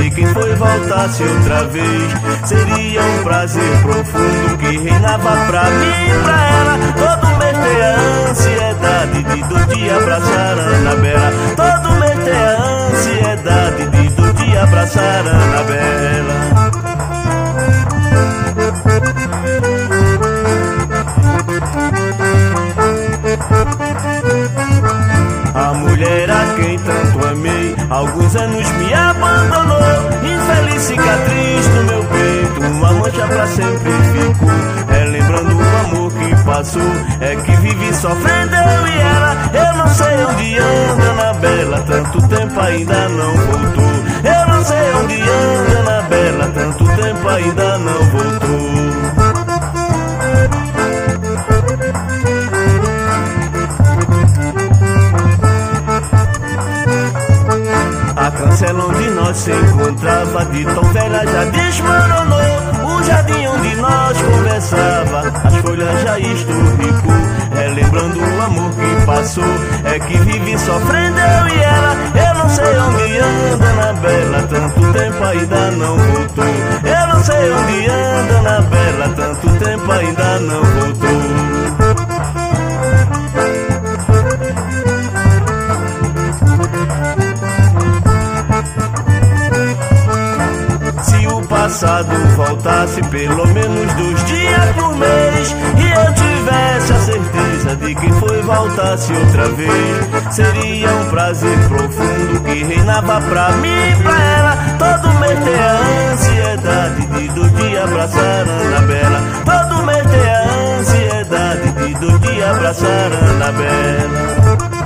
de quem foi voltasse outra vez. Seria um prazer profundo que reinava pra mim e pra ela. Todo mês ter a ansiedade de do dia abraçar Anabela. Todo mês ter a ansiedade de do dia abraçar Anabela. A mulher a quem tanto amei, alguns anos me abandonou. Infeliz cicatriz no meu peito, uma mancha pra sempre ficou. Relembrando o amor que passou, é que vivi sofrendo eu e ela. Eu não sei onde anda Anabela, tanto tempo ainda não voltou. Eu não sei onde anda Anabela, tanto tempo ainda não voltou. A cancela onde nós se encontrava, de tão velha já desmoronou. O jardim onde nós conversava, as folhas já esturricou. Relembrando o amor que passou, é que vivi sofrendo eu e ela. Eu não sei onde anda Anabela, tanto tempo ainda não voltou. Eu não sei onde anda Anabela, tanto tempo ainda não voltou. Passado voltasse pelo menos 2 dias por mês, e eu tivesse a certeza de que foi voltasse outra vez. Seria um prazer profundo que reinava pra mim e pra ela. Todo mês ter a ansiedade de do dia abraçar Anabela. Todo mês ter a ansiedade de do dia abraçar Anabela.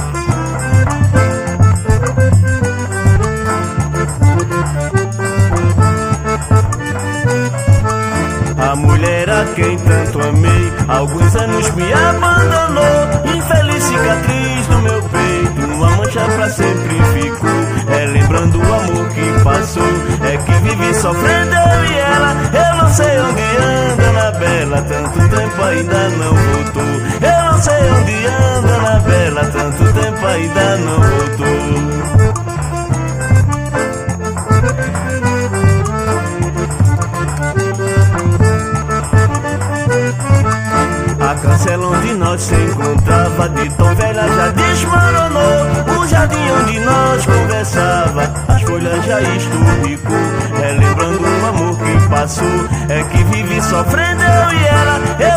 A mulher a quem tanto amei, alguns anos me abandonou. Infeliz cicatriz no meu peito, uma mancha pra sempre ficou. Relembrando o amor que passou, é que vivi sofrendo eu e ela. Eu não sei onde anda Anabela, tanto tempo ainda não voltou. Eu não sei onde anda Anabela, tanto tempo ainda não voltou. A cancela onde nós se encontrava, de tão velha já desmoronou. O jardim onde nós conversava, as folhas já esturricou. Relembrando o amor que passou, é que vivi sofrendo eu e ela.